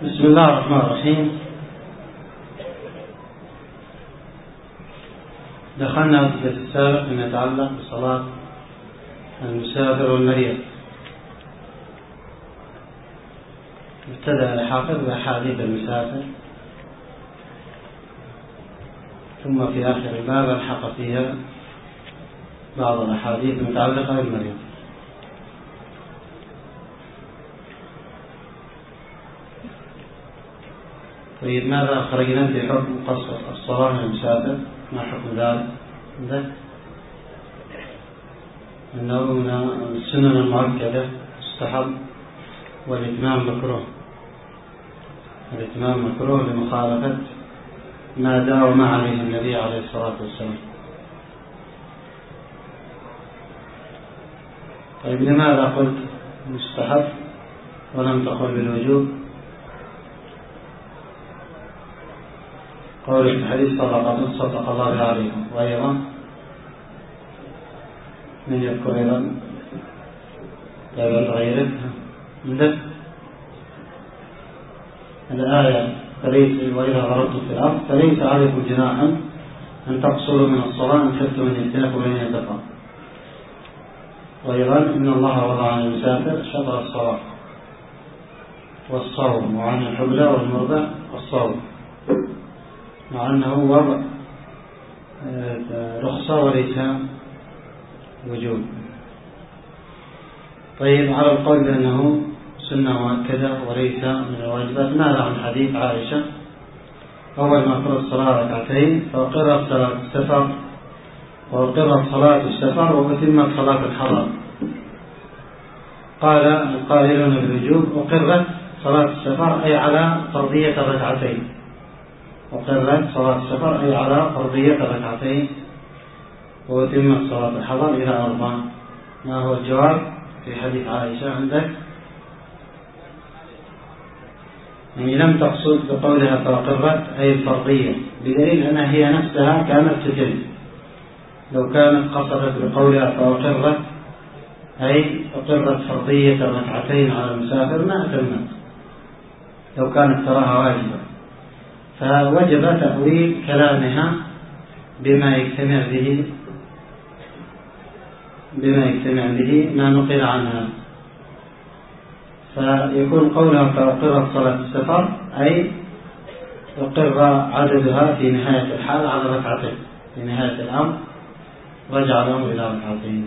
بسم الله الرحمن الرحيم. دخلنا في الدرس السابق فيما يتعلق بصلاة المسافر والمريض. ابتدأ الحافظ بأحاديث المسافر، ثم في آخر الباب الحق فيها بعض الأحاديث المتعلقة بالمريض. طيب، ماذا خرجنا في حكم قصر الصلاة للمسافر؟ ما حكم ذلك؟ أنه من السنن المؤكدة مستحب، والإتمام مكروه لمخالفة ما داوم عليه النبي عليه الصلاة والسلام. طيب، لماذا قلت مستحب ولم تقل بالوجوب؟ قول في الحديث صدق الله عليكم. وأيضا من يذكر أيضا غيره عندك الآية فليس وإذا ضربتم في الأرض فليس عليكم جناح أن تقصروا من الصلاة إن خفتم أن يفتنكم بين يتقى. وأيضا إن الله وضع عن المسافر شطر الصلاة والصوم، وعن الحبلى والمرضع الصوم، مع أنه وضع رخصة وليس وجوب. طيب، على القول بأنه سنة مؤكدة وليس من الواجبات، ماذا عن حديث عائشة أول ما فرض الصلاة ركعتين فأقرت صلاة السفر وأقرت صلاة السفر وأتمت صلاة الحضر؟ قال القائلون بالوجوب أقرت صلاة السفر أي على فرضية الركعتين، وقرت صلاة السفر أي على فرضية الركعتين، وتمت صلاة الحضر إلى 4. ما هو الجواب في حديث عائشة عندك؟ يعني لم تقصد بقولها فأقرت أي الفرضية، بدليل أنها هي نفسها كانت تتم. لو كانت قصدت بقولها فأقرت أي أقرت فرضية الركعتين على المسافر ما أتمت، لو كانت تراها واجبة. فوجب تأويل كلامها بما يجتمع به ما نقل عنها، فيكون قولها فأقرت صلاة السفر أي أقر عددها في نهاية الحال على ركعتين، في نهاية الأمر رجع الأمر إلى ركعتين.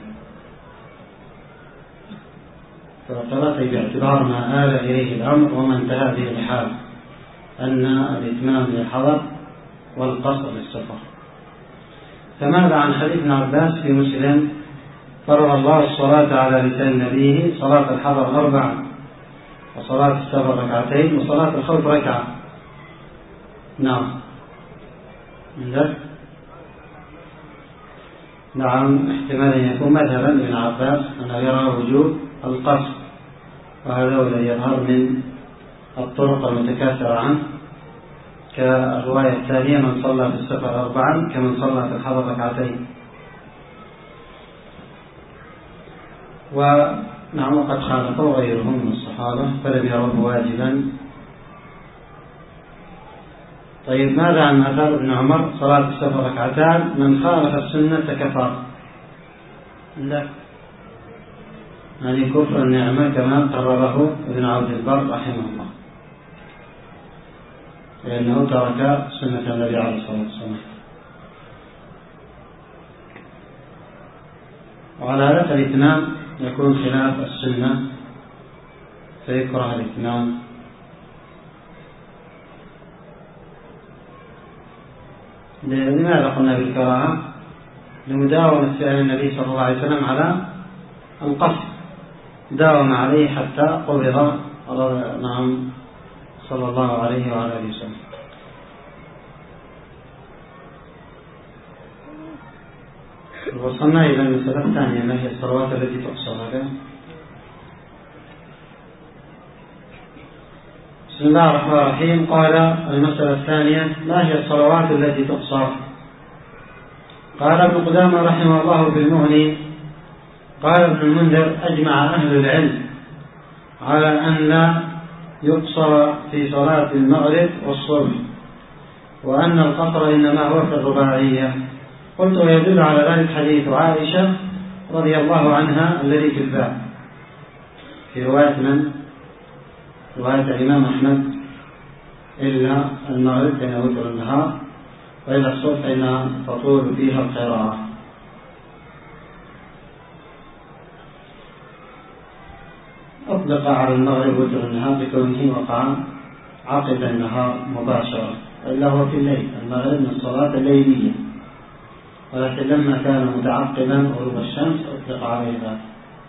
فأقرت باعتبار ما آل إليه الأمر وما انتهى به الحال، أن الإتمام للحضر والقصر للسفر. فماذا عن حديث ابن عباس في مسلم فرض الله الصلاة على لسان نبيه صلاة الحضر 4 وصلاة السفر 2 وصلاة الخوف 1. نعم، احتمال أن يكون مذهبا لابن عباس أنه يرى وجوب القصر، وهذا هو الذي يظهر من الطرق المتكاثرة عنه، كالرواية الثانية من صلى في السفر 4 كمن صلى في الحضر 2. ونعم، وقد خالفوا غيرهم من الصحابة فلم يروه واجبا. طيب، ماذا عن آثار ابن عمر صلاة السفر 2 من خالف السنة كفر؟ لا، يعني كفر النعمة كما قرره ابن عبد البر رحمه الله، لأنه ترك سنة النبي عليه الصلاة والسلام. وعلى هذا فالإتمام يكون خلاف السنة فيكره الإتمام. لماذا قلنا بالكراهة؟ لمداومة فعل النبي صلى الله عليه وسلم على القصد، داوم عليه حتى قبض صلى الله عليه وعلى آله وسلم. وصلنا إلى المسألة الثانية، ما هي الصلوات التي تقصر؟ بسم الله الرحمن الرحيم. قال المسألة الثانية: ما هي الصلوات التي تقصر؟ قال ابن قدامة رحمه الله في المغني قال ابن المنذر: أجمع أهل العلم على أن يقصر في صلاة المغرب والصبح، وأن القصر إنما هو في الرباعية. قلت ويدل على ذلك حديث عائشة رضي الله عنها الذي في الباب في رواية من؟ رواية الإمام أحمد: إلا المغرب فإن وتر النهار، وإلا الصبح فإن تطول فيها القراءة. أطلق على المغرب وتر النهار بكونه وقع عقب النهار مباشرة، إلا هو في الليل. المغرب من الصلاة الليلية، ولكن لما كان متعقبا غروب الشمس أطلق عليه ذلك.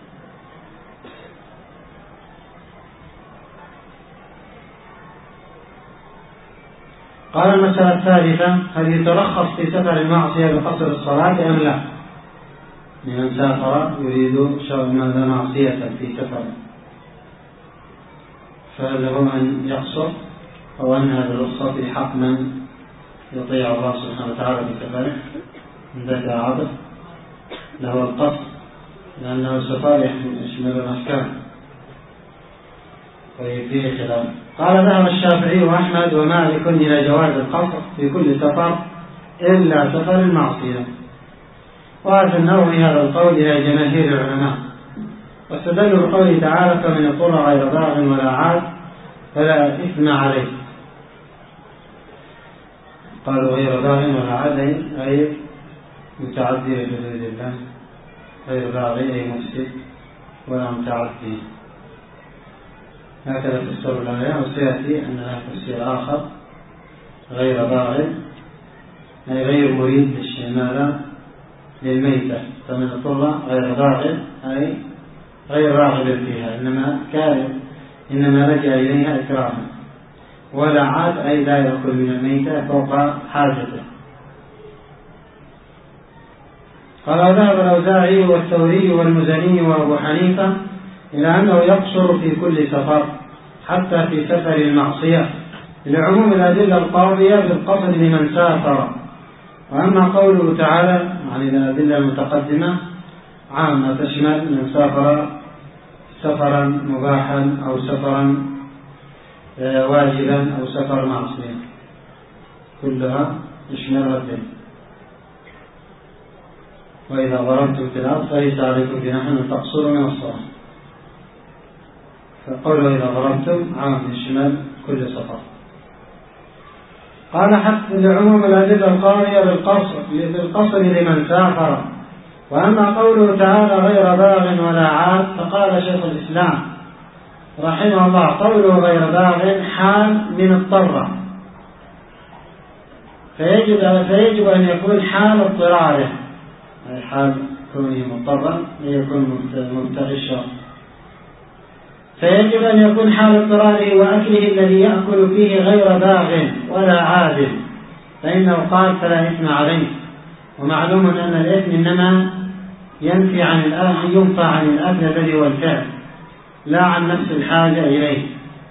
قال المسألة الثالثة: هل يترخص في سفر المعصية بقصر الصلاة أم لا؟ لمن سافر يريد ماذا معصية في سفر، فهل له أن يقصر، أو أن هذا الرخصة في حق من يطيع الله سبحانه وتعالى في سفره؟ من ذاك عبد له القصر، لأنه السفر يشمل الأحكام، فيه خلاف. قال: ذهب الشافعي وأحمد ومالك إلى جواز القصر في كل سفر إلا سفر المعصية، وهذا النووي هذا القول إلى جماهير العلماء، واستدلوا بقوله تعالى: فمن اضطر غير باغ ولا عاد فلا إثم عليه. قالوا غير باغ ولا عاد أي متعدي لحدود الله، غير باغ أي مفسد ولا متعدي، هكذا تفسر الآية. وسيأتي أن لها تفسير آخر: غير باغ أي غير مريد للشمال للميتة، فمن اضطر غير باغ أي غير راغب فيها، إنما لجأ إليها إكراها، ولا عاد أي لا يأكل من الميتة فوق حاجته. قال: ذهب الأوزاعي والثوري والمزني وأبو حنيفة إلى أنه يقصر في كل سفر حتى في سفر المعصية، لعموم الأدلة القاضية بالقصر لمن سافر. وأما قوله تعالى عن الأدلة المتقدمة عامة تشمل من سافر سفرا مباحا أو سفرا واجبا أو سفر معصية، كلها يشملها الدين. وإذا ضربتم في الأرض فليس عليكم جناح أن تقصروا من الصلاة، فقوله إذا ضربتم عام يشمل كل سفر. قال: حتى لعموم الأدلة القاضية بالقصر لمن سافر. وأما قوله تعالى غير باغ ولا عاد، فقال شيخ الإسلام رحمه الله: قوله غير باغ حال من اضطر، فيجب أن يكون حال اضطراره، أي حال كونه مضطرا ليكون مبتغي الشر، فيجب أن يكون حال اضطراره وأكله الذي يأكل فيه غير باغ ولا عاد، فإنه قال: فلا إثم عليه. ومعلوم أن الإثم إنما ينفع عن الأكل الذي هو الفعل، لا عن نفس الحاجة إليه.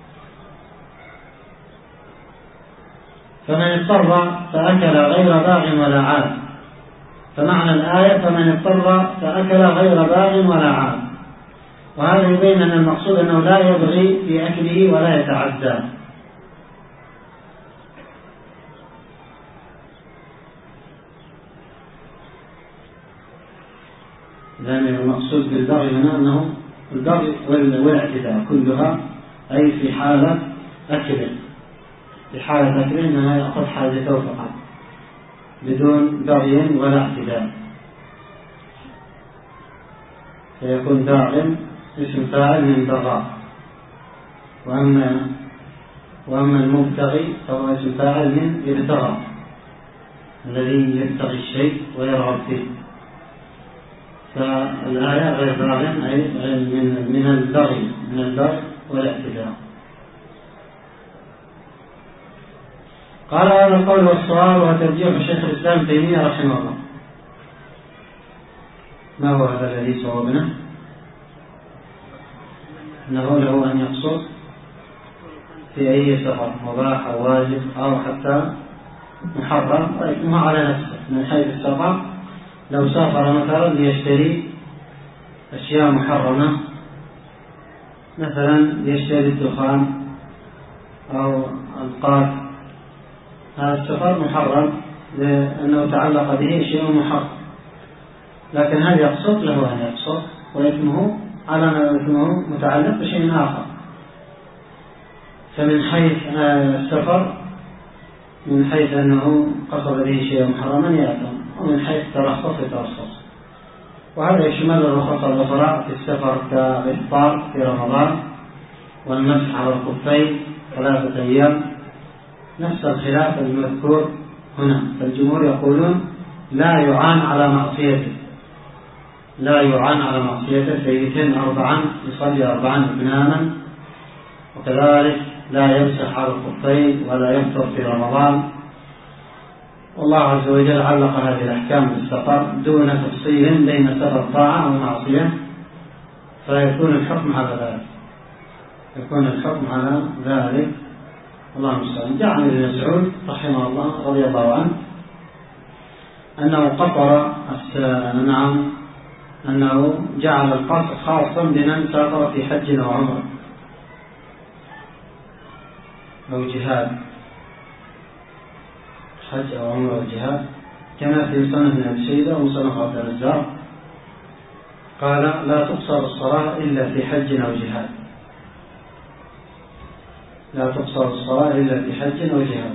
فمن اضطر فأكل غير باغ ولا عاد، فمعنى الآية: فمن اضطر فأكل غير باغ ولا عاد. وهذا يبين أن المقصود أنه لا يبغي في أكله ولا يتعدى. لأن المقصود بالبغي هنا أنه البغي والاعتداء كلها، أي في حالة أكله، في حالة أكله إنما يأخذ حاجته فقط بدون بغي ولا اعتداء، فيكون باغ اسم فاعل من بغاء، وأما المبتغي فهو اسم فاعل من ابتغى، الذي يبتغي الشيء ويرغب فيه. فالآية غير باغ أي من البغي والاعتداء. قال: هذا القول والصواب وترجيح شيخ الإسلام تيمية رحمه الله. ما هو هذا الذي صوابنا؟ أنه له أن يقصر في أي سفر، مباح أو واجب أو حتى محرم، وإثمه على نفسه من حيث السفر. لو سافر مثلا ليشتري أشياء محرمة، مثلا ليشتري الدخان السفر محرم لأنه تعلق به شيء محرم، لكن هل يقصد؟ له أن يقصد، وإثمه على ما إثمه متعلق بشيء آخر. فمن حيث السفر، من حيث أنه قصد به شيء محرما يأثم، ومن حيث ترخص يترخص. وهذا يشمل الرخص الأخرى في السفر كالإفطار في رمضان والمسح على الخفين 3 أيام، نفس الخلاف المذكور هنا. فالجمهور يقولون لا يعان على معصيته، لا يعان على معصيته، فيتم 4 يصلي 4 إتماما، وكذلك لا يمسح على الخفين ولا يفطر في رمضان. والله عز وجل علق هذه الأحكام بالسفر دون تفصيل بين سفر طاعة أو معصية، فيكون الحكم على ذلك، يكون الحكم على ذلك. الله المستعان. جاء عن ابن مسعود رحمه الله رضي الله عنه أنه قصر أنه جعل القصر خاصا بمن سافر في حج أو عمرة أو جهاد، حج أو عمرة أو جهاد، كما في سنة ابن أبي شيبة ومسنة عبد الرزاق قال لا تقصر الصلاة إلا في حج أو جهاد، لا تقصر الصلاة إلا في حج أو جهاد.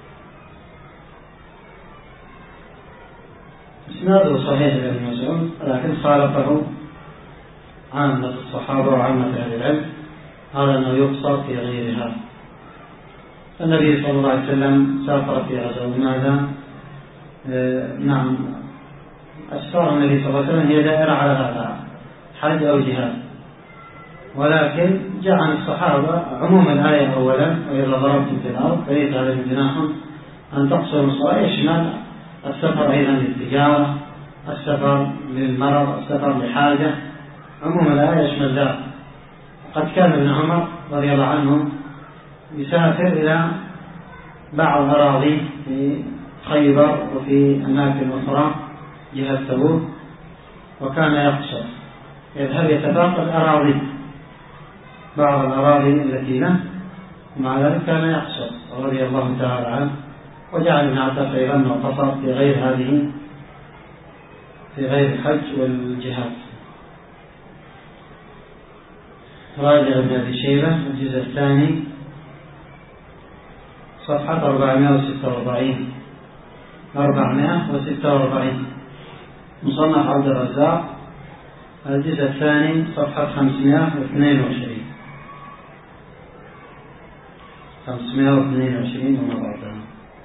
إسناده صحيح لابن مسعود، لكن خالفه عامة الصحابة وعامة أهل العلم على أنه يقصر في غيرها. النبي صلى الله عليه وسلم سافر في غزوة ماذا؟ أسفار النبي صلى الله عليه وسلم هي دائرة على هذا، حج أو جهاد، ولكن جاء عن الصحابة عموم الآية أولا وإذا ضربتم في الأرض فليس عليكم جناح أن تقصروا الصلاة، يشمل السفر أيضا للتجارة، السفر للمرض، السفر لحاجة، عموم الآية يشمل ذلك. قد كان ابن عمر رضي الله عنه يسافر إلى بعض الأراضي في خيبر وفي أماكن أخرى جهة تبوك، وكان يقصر، يذهب يتفاقد أراضي، بعض الأراضي التي له، ومع ذلك كان يقصر رضي الله تعالى عنه. وجعل ابن عباس أيضا أنه قصر في غير هذه، في غير الحج والجهاد. راجع ابن أبي شيبة الجزء الثاني صفحة 446 مصنف عبد الرزاق الجزء الثاني صفحة 522 وما بعدها.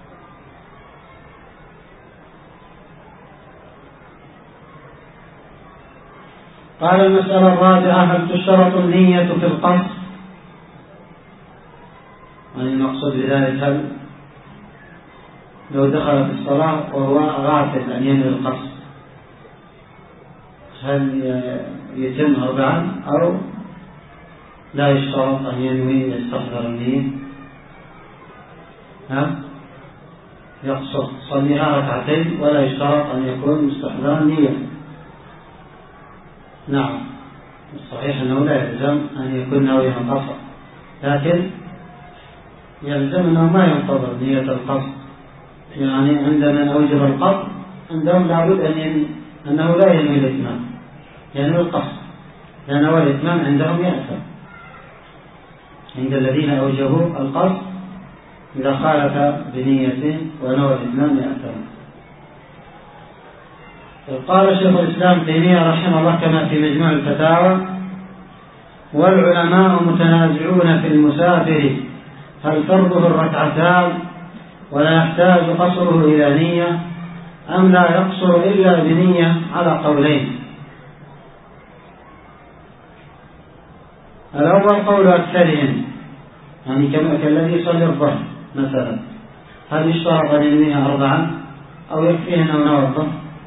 قال المسألة الرابعة: هل تشترط النية في القصد؟ يعني المقصود بذلك هل لو دخل في الصلاة وهو غافل أن ينوي القصد هل يتم 4 أو لا يشترط أن ينوي يستحضر النية؟ يقصد صليها 2 ولا يشترط أن يكون مستحضرا النية. نعم، الصحيح أنه لا يلزم أن يكون ناويا القصد، لكن يلزم أنه ما ينتظر نية القصد. يعني عندما أوجب القصد عندهم لابد أنه لا ينوي الإتمام، ينوي القصد، لأن هو الإتمام عندهم يأثم. عند الذين أوجبوا القصد إذا خالف بنيته ونوى الإتمام يأثم. قال شيخ الإسلام تيمية رحمه الله كما في مجموع الفتاوى: والعلماء متنازعون في المسافر هل فرضه 2 ولا يحتاج قصره إلى نية أم لا يقصر إلا بنية، على قولين. الأول قول أكثرهم، يعني كالذي يصلي الظهر مثلا، هل يشترط أن ينويها 4 أو يكفيه أنه نوى الظهر؟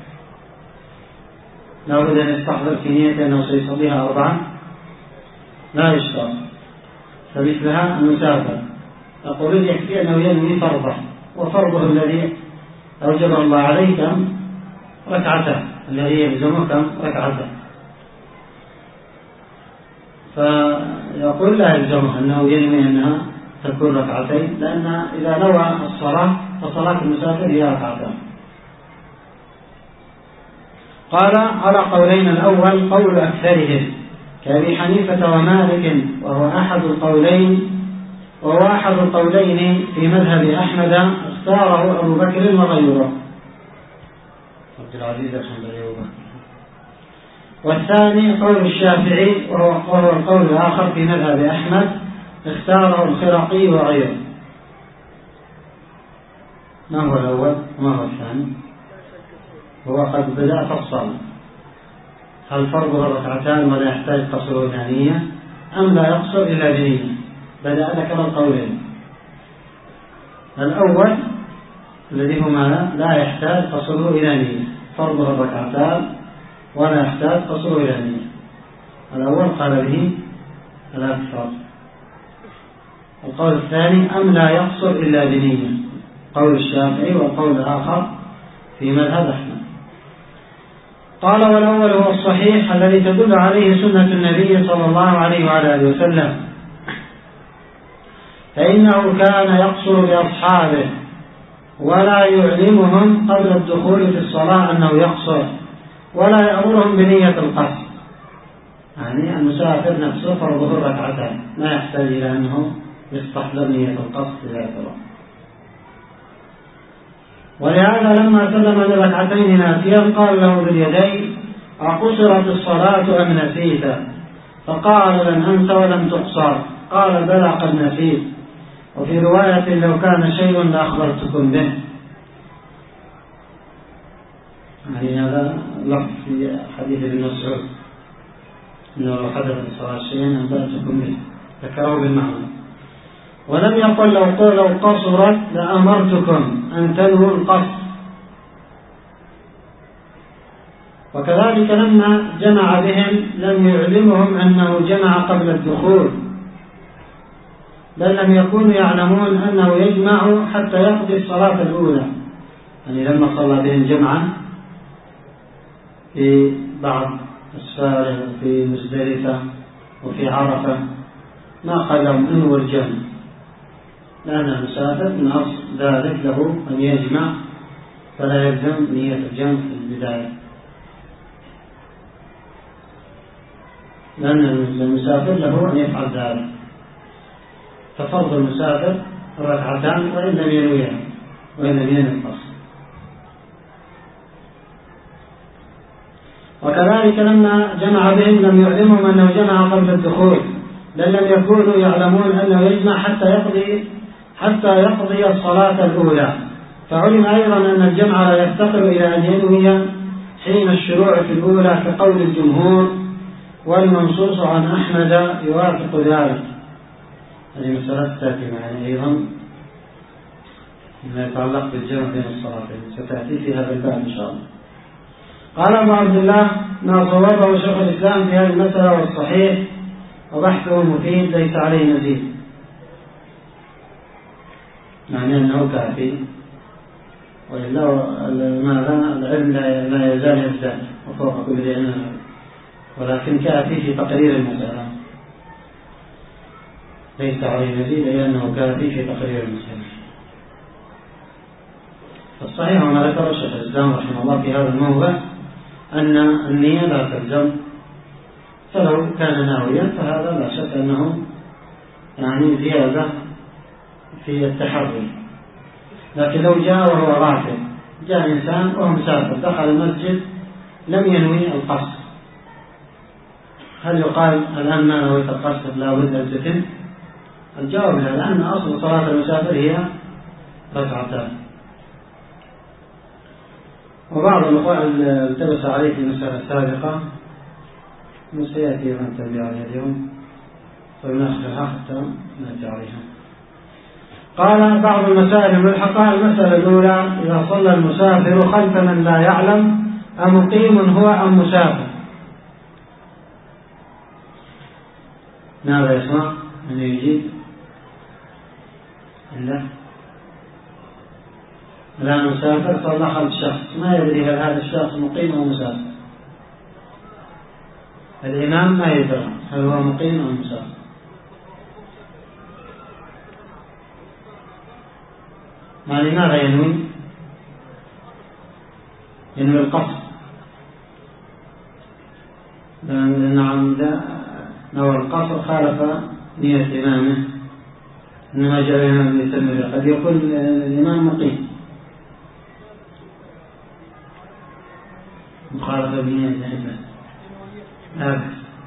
لا بد أن يستحضر في نيته أنه سيصليها 4، لا يشترط. فمثلها المسافر يقول يكفي أنه ينوي فرضه، وفرضه الذي أوجب الله عليه كم؟ 2، الذي يلزمه كم؟ 2. فيقول لا يلزمه أنه ينوي أنها تكون ركعتين، لأن إذا نوى الصلاة فصلاة المسافر هي ركعتان. قال على قولين: الأول قول أكثرهم كأبي حنيفة ومالك، وهو أحد القولين في مذهب أحمد، اختاره أبو بكر وغيره. عبد العزيز الحنبلي. والثاني قول الشافعي، وهو القول الآخر في مذهب أحمد، اختاره الخرقي وغيره. ما هو الأول وما هو الثاني؟ هو قد بدأ فصل: هل فرضه ركعتان ولا يحتاج قصر ثانية، أم لا يقصر إلا بنية؟ بدأ ذكر القولين. الأول الذي هما لا يحتاج قصره إلى نية، فرضه الركعتان ولا يحتاج قصره إلى نية. الأول قال به الأكثر. القول الثاني: أم لا يقصر إلا بنية، قول الشافعي، والقول الآخر في مذهب أحمد. قال: والأول هو الصحيح الذي تدل عليه سنة النبي صلى الله عليه وعلى آله وسلم، فإنه كان يقصر بأصحابه ولا يعلمهم قبل الدخول في الصلاة أنه يقصر، ولا يأمرهم بنية القصر. يعني المسافر نفسه فرضه الركعتان، لا يحتاج إلى أنه يستحضر نية القصر إلى الصلاة. ولهذا لما سلم لركعتين ناسيا قال له ذو اليدين: أقصرت الصلاة أم نسيت؟ فقال: لم أنس ولم تقصر. قال: بلى قد نسيت. وفي رواية: لو كان شيء لأخبرتكم به. يعني هذا لفظ في حديث ابن مسعود إنه لو حدث الصلاة شيئا أنبأتكم به، ذكره بالمعنى. ولم يقل لو قصرت لأمرتكم أن تنهوا القصر. وكذلك لما جمع بهم لم يعلمهم أنه جمع قبل الدخول، بل لم يكونوا يعلمون أنه يجمع حتى يقضي الصلاة الأولى. يعني لما صلى بهم جمعا في بعض أسفاره في مزدلفة وفي عرفة ما قال لهم انووا الجمع، لأن المسافر من أصل ذلك له أن يجمع، فلا يلزم نية الجمع في البداية، لأن المسافر له أن يفعل ذلك. ففرض المسافر الركعتان وإن لم ينويها وإن لم ينوي القصر. وكذلك لما جمع بهم لم يعلمهم أنه جمع قبل الدخول، بل لم يكونوا يعلمون أنه يجمع حتى يقضي الصلاة الأولى. فعلم أيضا أن الجمع لا يفتقر إلى أن ينوي حين الشروع في الأولى كقول الجمهور، والمنصوص عن أحمد يوافق ذلك. هذه مسألة تأتي معنا أيضا ما يتعلق بالجمع بين الصلاتين، ستأتي في هذا الباب إن شاء الله. قال أبو عبد الله: ما صوبه شيخ الإسلام في هذه المسألة والصحيح وبحثه مفيد ليس عليه مزيد. يعني أنه كافي، وإلا العلم لا يزال يزداد وفوق كل ذي علم، ولكن كافي في تقرير المسألة، ليس عليه مزيد، لأنه كافي في تقرير المسألة. الصحيح وما ذكر شيخ الإسلام رحمه الله في هذا الموضع أن النية لا تلزم، فلو كان ناويا فهذا لا شك أنه يعني زيادة في التحري. لكن لو جاء وهو راكب، جاء إنسان وهو مسافر دخل المسجد لم ينوي القصر، هل يقال الآن ما نويت القصر لا بد أن تتم؟ الجواب لا، لأن أصل صلاة المسافر هي ركعتان. وبعض الأخوة التبس عليه في المسألة السابقة سيأتي أن تنبي عليها اليوم، فلنأخذها حتى نأتي عليها. قال: بعض المسائل الملحقة: المسألة الأولى: إذا صلى المسافر خلف من لا يعلم أمقيم هو أم مسافر؟ ماذا يسمع من يجيب؟ إلا الآن مسافر صلى خلف شخص ما يدري هل هذا الشخص مقيم أو مسافر. الإمام ما يدري هل هو مقيم أو مسافر. يعني ماذا ينوي؟ ينوي القصر، نعم نوى القصر خالف نية إمامه، إنما جاء الإمام ليتم. قد يكون الإمام مقيم مخالفة بنية إمامه،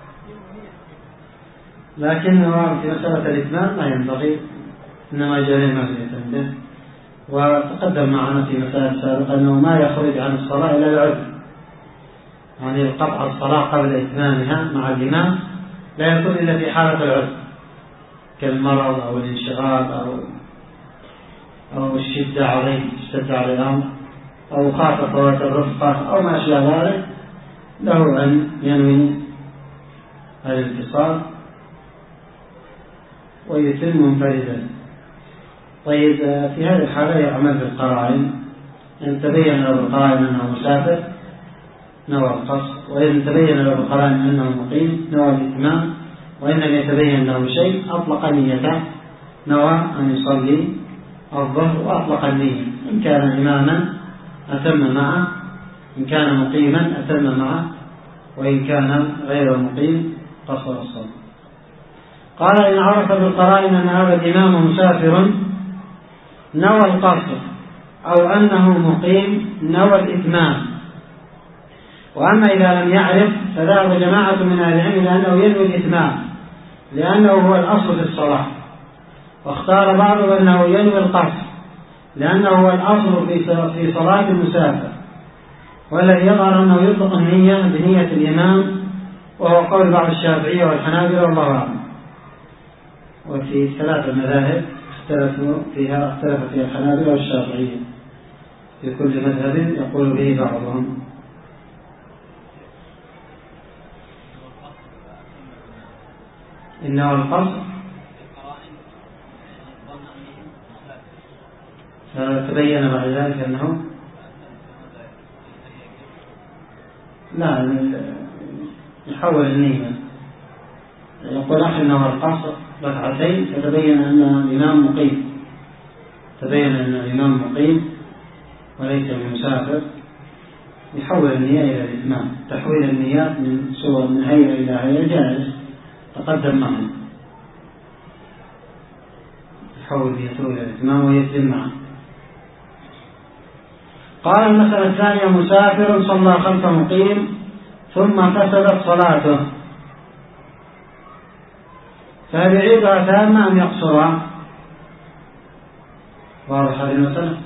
لكن في مسألة الإتمام ما ينبغي، إنما جاء الإمام ليتم به. وتقدم معنا في مسألة سابقة أنه ما يخرج عن الصلاة إلا العذر، يعني القطع الصلاة قبل إتمامها مع الإمام لا يكون إلا في حالة العذر، كالمرض أو الانشغال أو الشدة عليه، اشتد عليه الأمر، أو خاف فوات الرفقة أو ما أشبه ذلك، له أن ينوي الانتصار ويتم منفردا. طيب في هذه الحالة يعمل بالقرائن، إن تبين له بالقرائن أنه مسافر نوى القصر، وإن تبين له بالقرائن أنه مقيم نوى الإتمام، وإن لم يتبين له شيء أطلق نيته، نوى أن يصلي الظهر وأطلق النية. إن كان إماما أتم معه، إن كان مقيما أتم معه، وإن كان غير مقيم قصر الصلاة. قال إن عرف بالقرائن أن هذا الإمام مسافر نوى القصر، أو أنه مقيم نوى الإتمام. وأما إذا لم يعرف فذهب جماعة من أهل العلم لأنه ينوي الإتمام لأنه هو الأصل في الصلاة، واختار بعضهم أنه ينوي القصر لأنه هو الأصل في صلاة المسافر، والذي يظهر أنه يطلق النية بنية الإمام، وهو قول بعض الشافعية والحنابلة والله أعلم. وفي ثلاث مذاهب اختلف فيها الحنابلة والشافعية، في كل مذهب يقول به بعضهم. إنه القصر فتبين بعد ذلك أنه لا يحول النية، يقول أخي إنه القصر ركعتين فتبين أن الإمام مقيم وليس بمسافر، يحول النية إلى الإتمام. تحويل النيات من صور من هيئة إلى هيئة جائز، تقدم معنا، يحول نيته إلى الإتمام ويتم معه. قال المسألة الثانية: مسافر صلى خلف مقيم ثم فسدت صلاته، فهل يعيدها تامة أم يقصرها؟ واضح هذه المسألة؟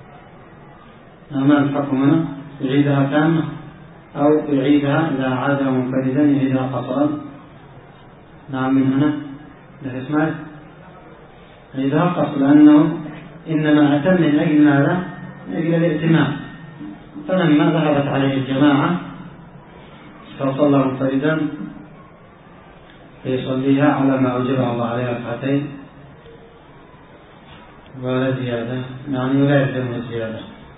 ما الحكم هنا؟ يعيدها تامة أو يعيدها إذا عادها منفردا يعيدها قصرا؟ نعم، من هنا لا اسمع، يعيدها قصر، لأنه إنما أتم من أجل ماذا؟ من أجل الائتمام. فلما ذهبت عليه الجماعة فصلى منفردا فيصليها على ما أوجبه الله عليه ركعتين ولا زيادة، يعني لا يلزم الزيادة.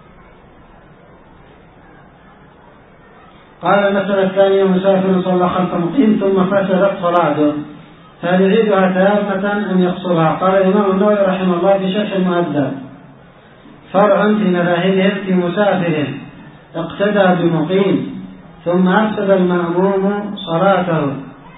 قال المسألة الثانية: مسافر صلى خلف مقيم ثم فسدت صلاته، فهل يعيدها تامة أم يقصرها؟ قال الإمام النووي رحمه الله في شرح المهذب: فرع في مذاهبهم في مسافر اقتدى بمقيم ثم أفسد المأموم صلاته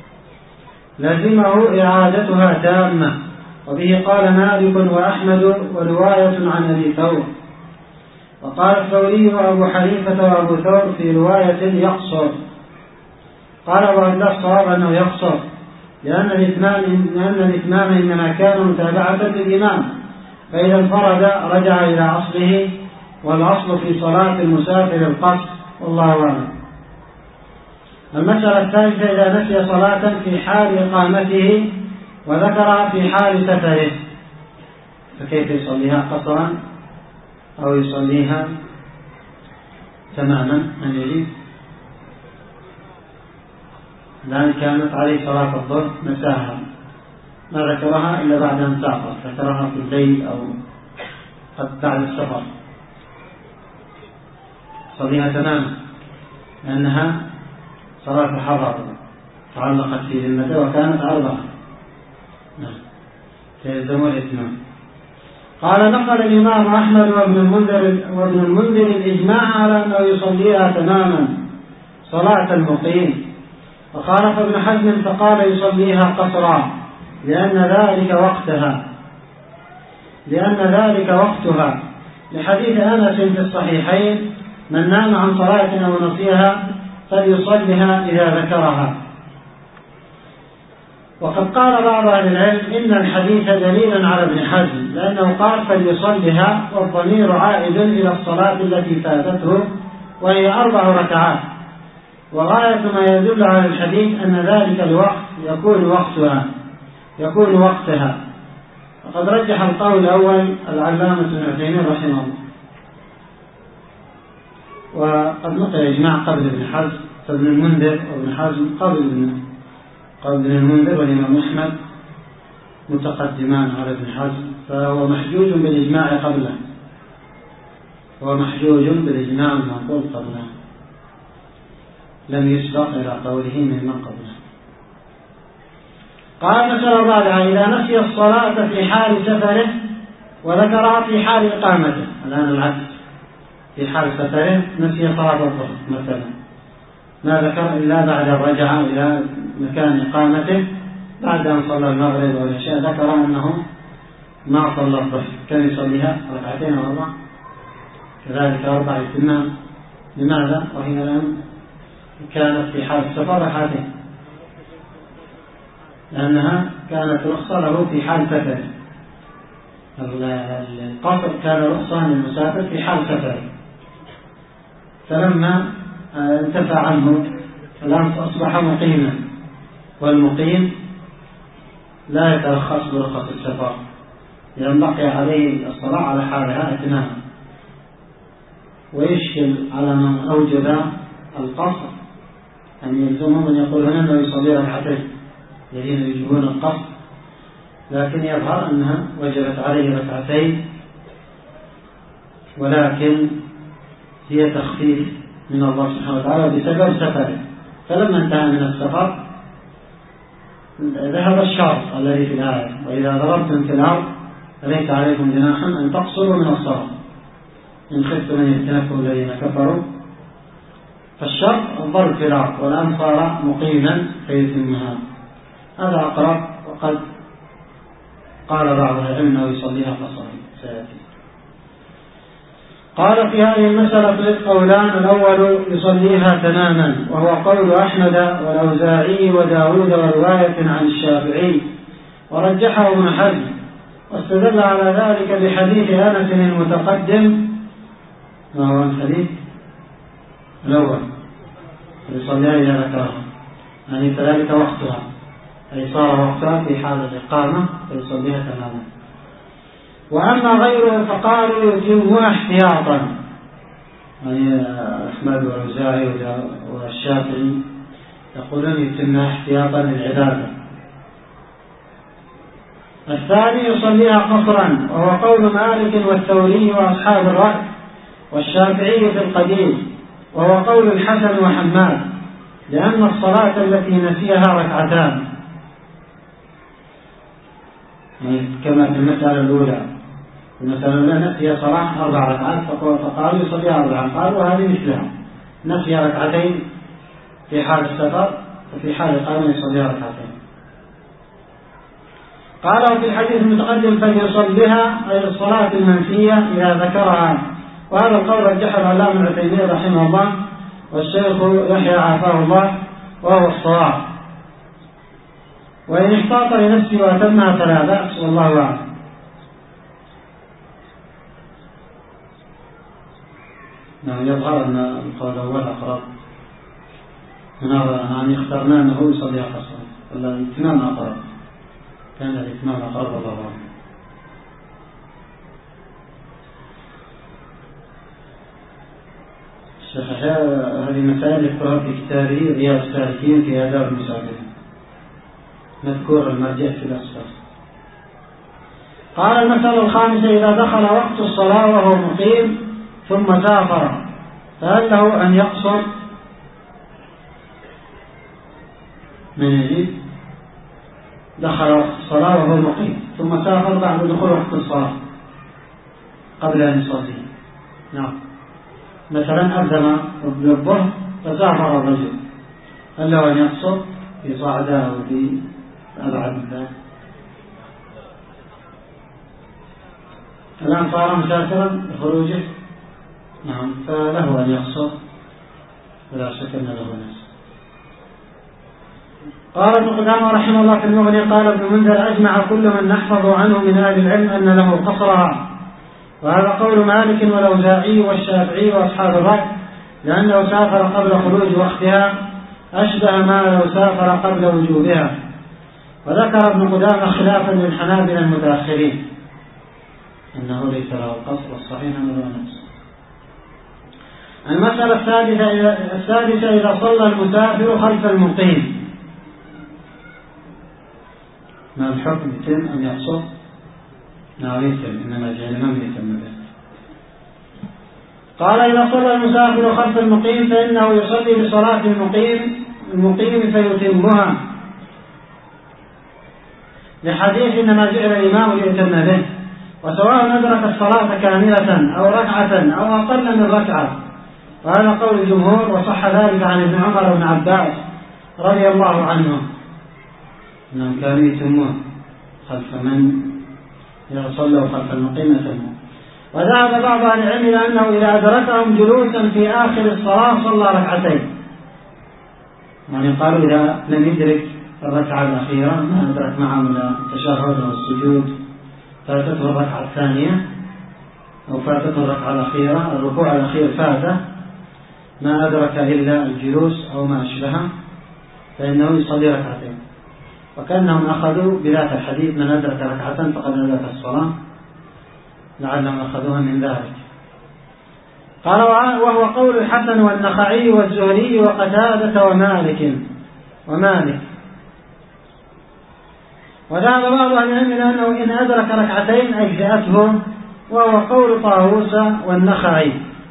لزمه إعادتها تامة، وبه قال مالك وأحمد ورواية عن أبي ثور، وقال الثوري وأبو حنيفة وأبو ثور في رواية يقصر. قال أبو عبد الله الصواب أنه يقصر، لأن الإتمام إنما كان متابعة للإمام، فإذا انفرد رجع إلى أصله، والأصل في صلاة المسافر القصر، والله أعلم. المسألة الثالثة: إذا نسي صلاة في حال إقامته وذكرها في حال سفره، فكيف يصليها قصرا أو يصليها تماما؟ أن يجيب الآن كانت عليه صلاة الظهر نساها، ما ذكرها إلا بعد أن سافر، ذكرها في الليل أو قد بعد السفر، صليها تماما لأنها صلاة حضر تعلقت في ذمته وكانت أربعة، فيلزم الإتمام. قال نقل الإمام أحمد وابن المنذر الإجماع على أنه يصليها تماما صلاة المقيم، وخالف ابن حزم فقال يصليها قصرا لأن ذلك وقتها لحديث أنس في الصحيحين: من نام عن صلاة أو نسيها فليصلها إذا ذكرها. وقد قال بعض أهل العلم إن الحديث دليل على ابن حزم، لأنه قال فليصلها والضمير عائد إلى الصلاة التي فاتته وهي 4 ركعات، وغاية ما يدل على الحديث أن ذلك الوقت يكون وقتها. وقد رجح القول الأول العلامة ابن عثيمين رحمه الله، وقد نقل إجماع قبل ابن حزم، فابن المنذر وابن حزم قبل ابن المنذر والإمام أحمد متقدمان على ابن حزم، فهو محجوج بالإجماع قبله، بالإجماع المنقول قبله، لم يسبق إلى قوله ممن قبله. قال المسألة الرابعة: إذا نسي الصلاة في حال سفره وذكرها في حال إقامته. الآن العكس، في حال سفره نسي صلاة الظهر مثلا، ما ذكر إلا بعد الرجعة إلى مكان إقامته بعد أن صلى المغرب والعشاء، ذكر أنه ما صلى الظهر، كان يصليها 2 أو 4، كذلك 4 يتمام. لماذا؟ وهي الآن كانت في حال السفر ركعتين، لأنها كانت رخصة له في حال سفر. القصر كان رخصة للمسافر في حال سفر، فلما انتفى عنه الآن أصبح مقيما، والمقيم لا يترخص برخص السفر، لأن بقي عليه الصلاة على حالها اتماما. ويشكل على من أوجب القصر أن يلزمهم أن يقولون أنه يصلي ركعتين، الذين يجبون القصر، لكن يظهر أنها وجبت عليه 2 ولكن هي تخفيف من الله سبحانه وتعالى بسبب سفره. فلما انتهى من السفر ذهب الشرط الذي في الآية: وإذا ضربتم في الأرض فليس عليكم جناح أن تقصروا من الصلاة إن خفتم أن يفتنكم الذين كفروا. فالشرط الضرب في الأرض، والآن صار مقيما فيتمها. هذا أقرب، وقد قال بعض العلم أنه يصليها قصرا سيأتي. قال في هذه المسألة قولان: الأول يصليها تماما، وهو قول أحمد والأوزاعي وداود ورواية عن الشافعي، ورجحه ابن حزم، واستدل على ذلك بحديث أنس المتقدم. ما هو الحديث الأول؟ يصليها إذا ذكرها، يعني كذلك وقتها، أي صار وقتها في حال الإقامة فيصليها تماما. وأما غيره فقالوا يتمها احتياطا، يعني أحمد والأوزاعي والشافعي يقولون يتمها احتياطا للعبادة. الثاني يصليها قصرا، وهو قول مالك والثوري وأصحاب الرأي والشافعي في القديم، وهو قول الحسن وحماد، لأن الصلاة التي نسيها 2 كما في المسألة الأولى. المسألة الأولى نسي صلاة 4 ركعات فقالوا يصليها 4، قالوا هذه مثلها، نسي 2 في حال السفر، وفي حال الإقامة يصليها 2. قالوا في الحديث المتقدم: فليصليها أي الصلاة المنسية إذا ذكرها. وهذا القول رجحه العلامة ابن عثيمين رحمه الله والشيخ يحيى عافاه الله، وهو الصواب. وإن احتاط لنفسه وأتمها فلا بأس، والله أعلم. يظهر أن القول الأول أقرب، يعني اخترنا أنه يصليها قصرا، الاتمام أقرب، كان الاتمام أقرب، والله أعلم. هذه مسائل يذكرها في كتابه رياض السالكين في آداب المسافرين، مذكور المرجع في الأسفل. قال المسألة الخامسة: إذا دخل وقت الصلاة وهو مقيم ثم سافر فهل له أن يقصر؟ من يجيب؟ دخل وقت الصلاة وهو مقيم ثم سافر بعد دخول وقت الصلاة، قبل أن يصلي. نعم. مثلا أقدم بالظهر فسافر الرجل، هل له أن يقصر في صعدة أو في أبعد من ذلك؟ الآن صار مسافرا بخروجه، نعم، فله أن يقصر ولا شك أن له نفس. قال ابن قدامة رحمه الله في المغني قال ابن منذر أجمع كل من نحفظ عنه من أهل العلم أن له قصرها، وهذا قول مالك والأوزاعي والشافعي وأصحاب الرأي، لأنه سافر قبل خروج وقتها أشبه ما لو سافر قبل وجوبها. وذكر ابن قدامة خلافا للحنابلة المتأخرين أنه ليس له القصر، والصحيح أنه له نفس. المسألة السادسة إذا صلى المسافر خلف المقيم ما الحكم؟ يتم أن يقصر؟ نعم يتم، إنما جاء الإمام يتم به. قال إذا صلى المسافر خلف المقيم فإنه يصلي بصلاة المقيم فيتمها، لحديث إنما جعل الإمام ليتم به، وسواء أدرك الصلاة كاملة أو ركعة أو أقل من ركعة، وهذا قول الجمهور، وصح ذلك عن ابن عمر وابن عباس رضي الله عنهم أنهم كانوا يتمون خلف من يصلوا خلف المقيم يتمون. وذهب بعض أهل العلم إلى أنه إذا أدركهم جلوسا في آخر الصلاة صلى ركعتين، يعني قالوا إذا لم يدرك الركعة الأخيرة ما أدرك معهم التشهد والسجود فاتته الركعة الثانية أو فاتته الركعة الأخيرة، الركوع الأخير فاته ما أدرك إلا الجلوس أو ما أشبهه، فإنه يصلي ركعتين. وكأنهم أخذوا بذات الحديث من أدرك ركعة فقد أدرك الصلاة، لعلهم أخذوها من ذلك. قال وهو قول الحسن والنخعي والزهري وقتادة ومالك. وذهب بعض أهل العلم إلى أنه إن أدرك ركعتين أجزأته، وهو قول طاووس والنخعي.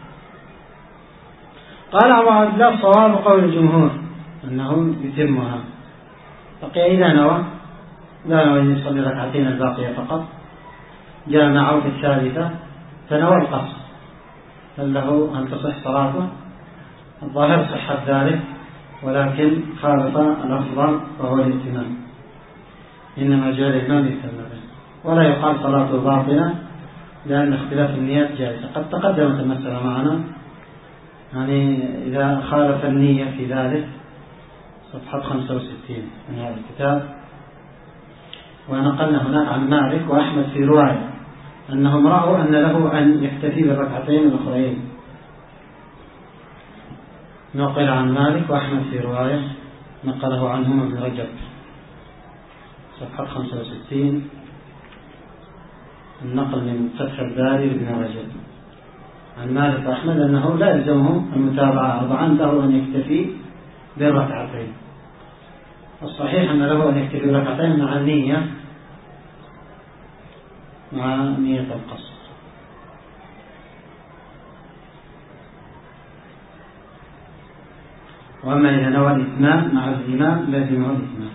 قال أبو عبد الله الصواب قول الجمهور أنه يتمها. بقي إذا نوى أن يصلي ركعتين الباقية فقط، جامعوا في الثالثة فنوى القصر، هل تصح صلاته؟ الظاهر صحة ذلك، ولكن خالف الأفضل وهو الائتمام، إنما جاء الإمام يتم به، ولا يقال صلاته باطلة لأن اختلاف النيات جائزة. قد تقدمت المسألة معنا، يعني إذا خالف النية في ذلك، صفحة 65 من هذا الكتاب. ونقلنا هناك عن مالك وأحمد في رواية أنهم رأوا أن له أن يكتفي بالركعتين الأخرين. نقل عن مالك وأحمد في رواية نقله عنهم ابن رجب، صفحة 65، النقل من فتح الباري لابن رجب عن مالك وأحمد أنه لا يلزمهم المتابعة أربعا، له أن يكتفي بالركعتين. الصحيح أن له أن يكتفي بالركعتين مع نية القصر. وأما إذا نوى الإتمام مع الإمام لازمه الإتمام.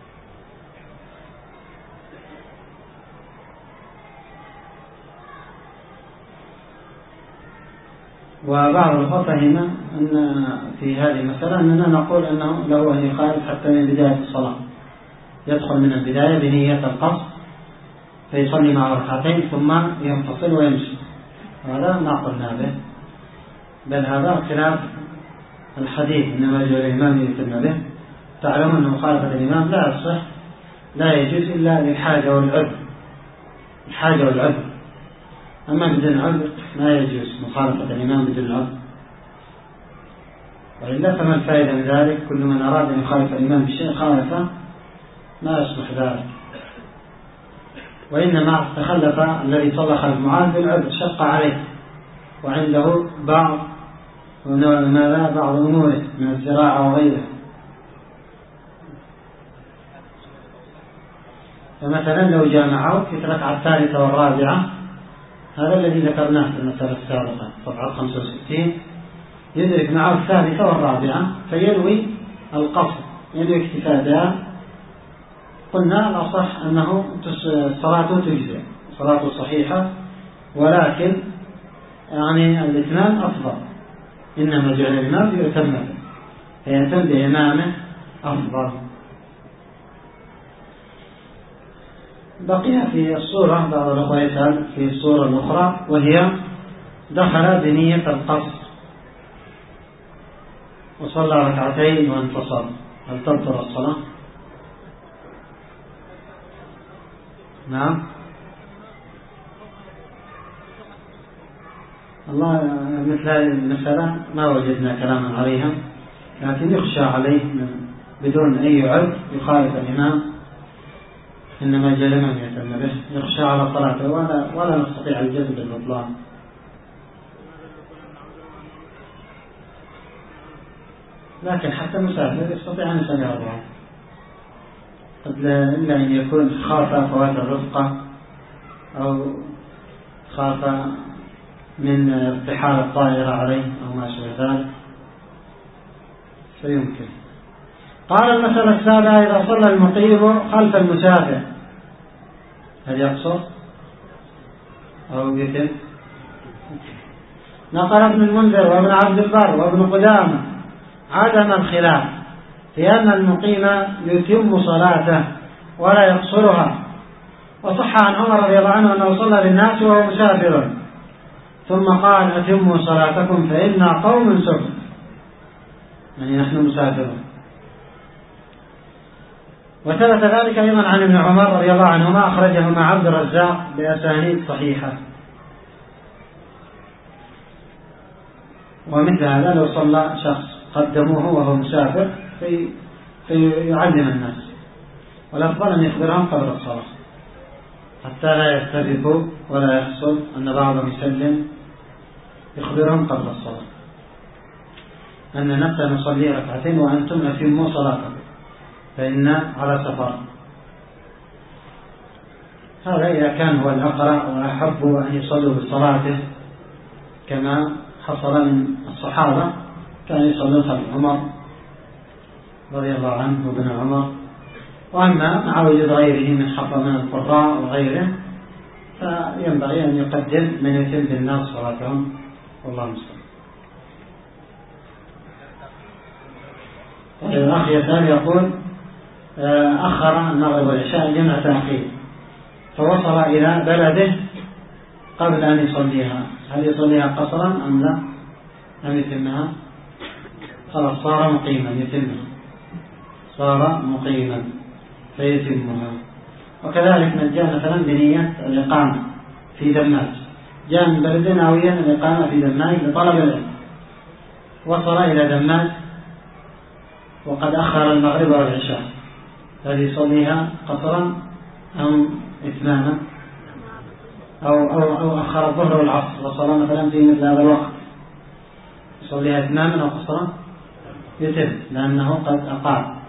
وبعض الأخوة فهم أن في هذه المسألة أننا نقول أنه له أن يخالف حتى من بداية الصلاة، يدخل من البداية بنية القصر فيصلي مع ركعتين ثم ينفصل ويمشي، هذا ما قلنا به، بل هذا خلاف الحديث إنما جاء الإمام يتم به. تعلم أن مخالفة الإمام لا يصح، لا يجوز إلا للحاجة والعذر، الحاجة والعذر، أما بدون عذر ما يجوز مخالفة الإمام بدون عذر. وإلا فما الفائدة من ذلك؟ كل من أراد أن يخالف الإمام بشيء خالفه، ما يصلح ذلك. وإنما تخلف الذي صلى خلف معاذ بالعذر، شق عليه وعنده بعض أموره من الزراعة وغيره. فمثلا لو جامعوا في الركعة الثالثة والرابعة، هذا الذي ذكرناه في المسألة السابقة صفحة 65، يدرك معه الثالثة والرابعة فينوي القصر، ينوي اكتفاء بها. قلنا الأصح أنه صلاته تجزئ، صلاته صحيحة ولكن يعني الإتمام أفضل، إنما جعل الإمام ليؤتم به، فيتم بإمامه أفضل. بقي في الصورة بعض الأخوة يسأل في الصورة الأخرى، وهي دخل بنية القصر وصلى ركعتين وانتصر، هل تبطل الصلاة؟ نعم. الله، مثل هذه المسألة ما وجدنا كلاما عليها، لكن يخشى عليه بدون أي عذر يخالف الإمام، إنما جاء الإمام يهتم به، يخشى على صلاته ولا نستطيع الجزم بالبطلان. لكن حتى مسافر يستطيع أن يصلي أربعة، إلا أن يكون خاف فوات الرفقة أو خاف من ارتحال الطائرة عليه أو ما شابه ذلك فيمكن. قال المسألة السابعة: إذا صلى المقيم خلف المسافر هل يقصر أو يتم؟ نقل ابن المنذر وابن عبد البر وابن قدامة عدم الخلاف في أن المقيم يتم صلاته ولا يقصرها، وصح عن عمر رضي الله عنه أنه صلى للناس وهو مسافر ثم قال: أتموا صلاتكم فإنا قوم سفر، يعني نحن مسافرون. وثبت ذلك أيضا عن ابن عمر رضي الله عنهما، أخرجه مع عبد الرزاق بأسانيد صحيحة. ومثل هذا لو صلى شخص قدموه وهو مسافر فيعلم الناس، والأفضل أن يخبرهم قبل الصلاة حتى لا يستبقوا ولا يحصل أن بعضهم يسلم، يخبرهم قبل الصلاة أن نبدأ نصلي ركعتين وأنتم أتموا صلاتكم فإن على سفر. هذا إذا كان هو الأقرأ وأحب أن يصلوا بصلاته كما حصل من الصحابة، كان يصلون خلف عمر رضي الله عنه وابن عمر. وأما مع وجود غيره من من القراء وغيره فينبغي أن يقدم من يتم بالناس صلاتهم، والله المستعان. طيب، الأخ يسأل يقول: أخر المغرب والعشاء جمع تأخير فوصل إلى بلده قبل أن يصليها، هل يصليها قصرا أم لا؟ أم يتمها؟ خلاص صار مقيما، يتمها، صار مقيما فيتمها. وكذلك من جاء مثلا بنية الإقامة في دماج، جاء من بلد ناويا الإقامة في دماج لطلب العلم، وصل إلى دماج وقد أخر المغرب والعشاء، هل يصليها قصرا أم إتماما؟ أو أخر الظهر والعصر وصل مثلا في مثل هذا الوقت، يصليها إتماما أو قصرا؟ يتم، لأنه قد أقام.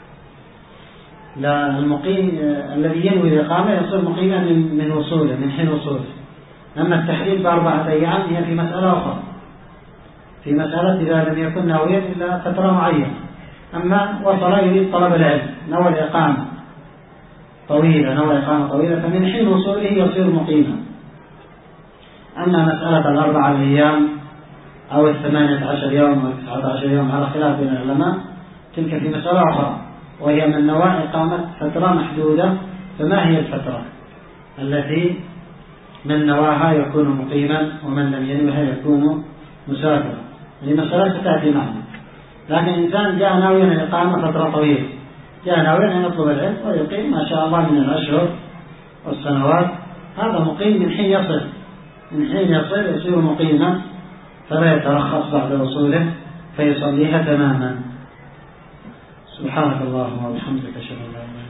لا، المقيم الذي ينوي الإقامة يصير مقيما من وصوله، من حين وصوله. أما التحديد ب4 أيام هي في مسألة أخرى، في مسألة إذا لم يكن ناويا إلا فترة معينة. أما وصل يريد طلب العلم، نوى الإقامة طويلة، نوى إقامة طويلة، فمن حين وصوله يصير مقيما. أما مسألة 4 أيام أو 18 يوم أو 19 يوم على خلاف بين العلماء، تلك في مسألة أخرى، وهي من نوى إقامة فترة محدودة. فما هي الفترة التي من نواها يكون مقيما ومن لم ينوها يكون مسافرا؟ هذه مسألة ستأتي معنا. لكن إنسان جاء ناويا الإقامة فترة طويلة، جاء ناويا أن يطلب العلم ويقيم ما شاء الله من الأشهر والسنوات، هذا مقيم من حين يصل، من حين يصل يصير مقيما، فلا يترخص بعد وصوله فيصليها تماما. سبحانك اللهم وبحمدك، أشهد أن لا إله إلا أنت.